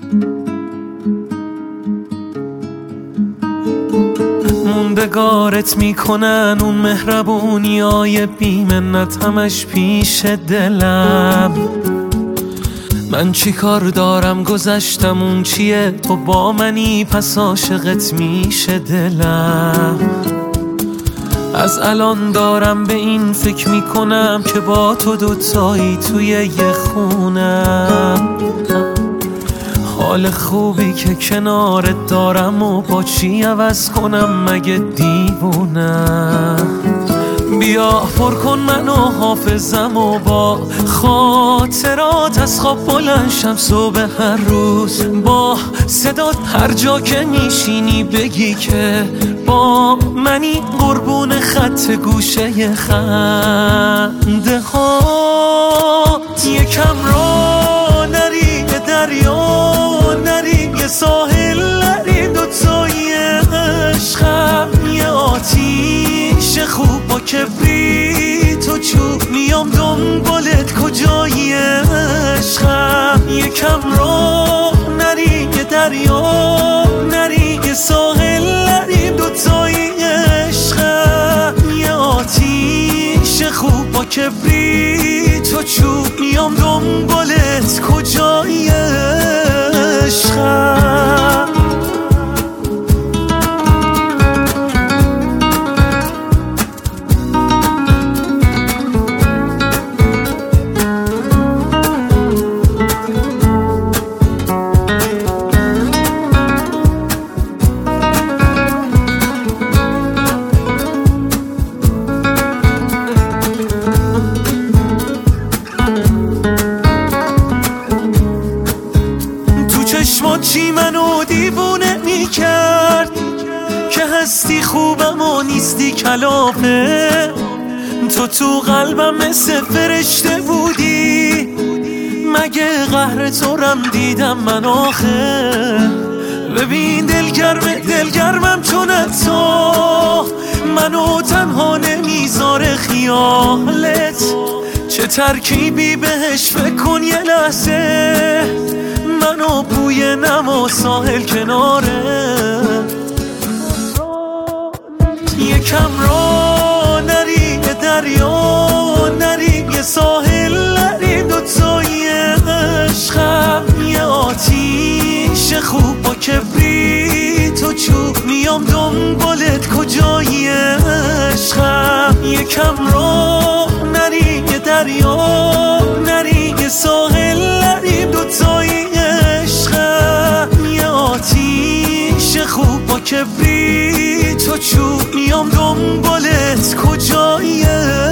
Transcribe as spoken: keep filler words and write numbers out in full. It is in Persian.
موندگارت میکنن اون مهربونی های بیمنت همش پیش دلم. من چی کار دارم گذشتم اون چیه، تو با منی پس عاشقت میشه دلم. از الان دارم به این فکر میکنم که با تو دوتایی توی یه خونم. حال خوبی که کنارت دارم و با چی عوض کنم مگه دیوونم. بیا پر کن منو حافظم و با خاطرات از خواب بلند شم صبح هر روز. با صدات هر جا که میشینی بگی که با منی، قربون خط گوشه خنده ها. یکم را نری به دریا نریم، یه ساحل نریم دوتایی عشقم. یه آتیش خوب با کبریت و چوب میام دنبالت کجایی عشقم. یکم را نریم یه دریا نریم، یه ساحل نریم دوتایی عشقم. یه آتیش خوب با کبریت و چوب میام دنبالت کجایی عشقم. چی منو دیوونه میکرد که هستی خوبم و نیستی کلافه. تو تو قلبم مثل فرشته بودی، مگه قهر تو رم دیدم من آخه. ببین دلگرم دلگرمم چون تو منو تنها نمیذاره خیالت. چه ترکیبی بهش فکر کن یه لحظه، منو بوی نم و ساحل کناره. یکم را نریم یه دریا نریم، یه ساحل نریم دوتایی عشقم. یه آتیش خوب با کبریت و چوب میام دنبالت کجایی عشقم. یکم را نریم یه دریا نریم، یه ساحل نریم دوتایی عشقم. یه آتیش خوب با کبریت و چوب میام دنبالت کجایی